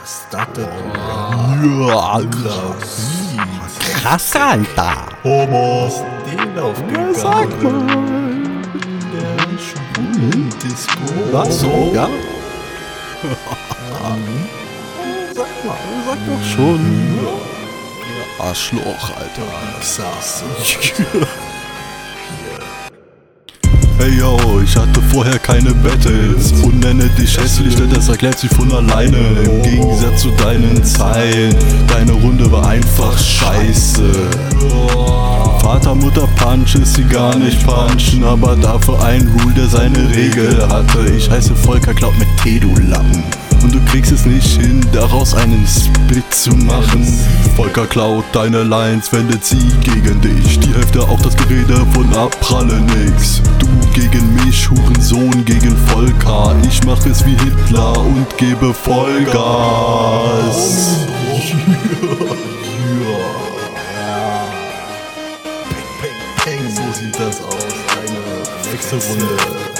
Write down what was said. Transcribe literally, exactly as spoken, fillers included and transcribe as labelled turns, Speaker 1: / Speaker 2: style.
Speaker 1: Was ist das denn?
Speaker 2: Ja, Alter. Krass, Alter.
Speaker 1: Homo. Was ist denn aufgegangen?
Speaker 2: Ja, sag mal.
Speaker 1: Der schwulen Disco.
Speaker 2: Was so? Ja? Sag mal, sag doch schon. Arschloch, Alter.
Speaker 1: Saß.
Speaker 2: Hey yo, ich hatte vorher keine Battles und nenne dich hässlich, denn das erklärt sich von alleine. Im Gegensatz zu deinen Zeilen, deine Runde war einfach scheiße. Vater, Mutter, Punch ist sie gar nicht punchen, aber dafür ein Rule, der seine Regel hatte. Ich heiße Volker, glaub mit T, du Lappen. Und du kriegst es nicht hin, daraus einen Split zu machen. Volker klaut deine Lines, wendet sie gegen dich. Die Hälfte auch das Gerede von Abpralle nix. Du gegen mich, Hurensohn gegen Volker. Ich mach es wie Hitler und gebe Vollgas.
Speaker 1: Peng, peng, peng, so sieht das aus. Eine Wechselrunde.